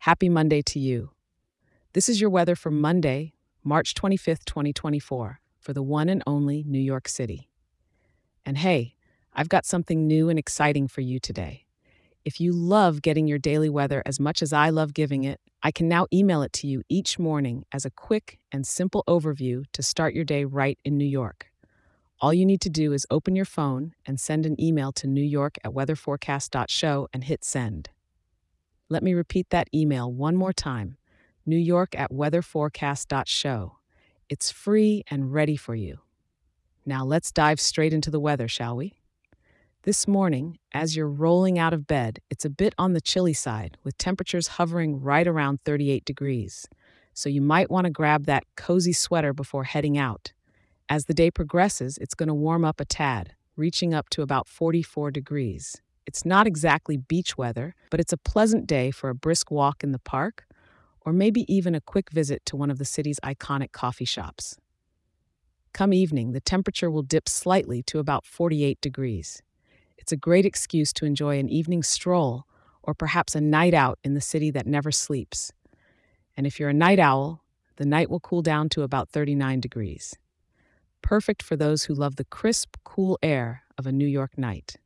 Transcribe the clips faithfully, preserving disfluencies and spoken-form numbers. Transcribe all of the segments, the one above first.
Happy Monday to you. This is your weather for Monday, March twenty-fifth, twenty twenty-four, for the one and only New York City. And hey, I've got something new and exciting for you today. If you love getting your daily weather as much as I love giving it, I can now email it to you each morning as a quick and simple overview to start your day right in New York. All you need to do is open your phone and send an email to New York at weather forecast dot show and hit send. Let me repeat that email one more time, New York at weather forecast dot show. It's free and ready for you. Now let's dive straight into the weather, shall we? This morning, as you're rolling out of bed, it's a bit on the chilly side, with temperatures hovering right around thirty-eight degrees. So you might want to grab that cozy sweater before heading out. As the day progresses, it's going to warm up a tad, reaching up to about forty-four degrees. It's not exactly beach weather, but it's a pleasant day for a brisk walk in the park, or maybe even a quick visit to one of the city's iconic coffee shops. Come evening, the temperature will dip slightly to about forty-eight degrees. It's a great excuse to enjoy an evening stroll or perhaps a night out in the city that never sleeps. And if you're a night owl, the night will cool down to about thirty-nine degrees. Perfect for those who love the crisp, cool air of a New York night.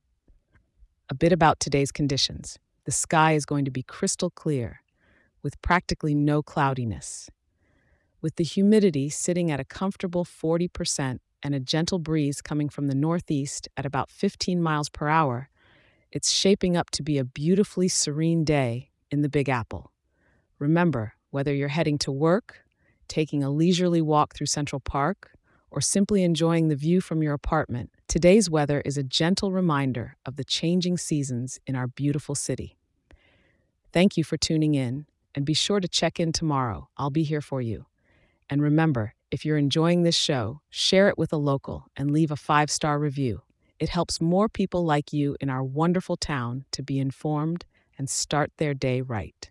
A bit about today's conditions. The sky is going to be crystal clear, with practically no cloudiness. With the humidity sitting at a comfortable forty percent and a gentle breeze coming from the northeast at about fifteen miles per hour, it's shaping up to be a beautifully serene day in the Big Apple. Remember, whether you're heading to work, taking a leisurely walk through Central Park, or simply enjoying the view from your apartment, today's weather is a gentle reminder of the changing seasons in our beautiful city. Thank you for tuning in, and be sure to check in tomorrow. I'll be here for you. And remember, if you're enjoying this show, share it with a local and leave a five-star review. It helps more people like you in our wonderful town to be informed and start their day right.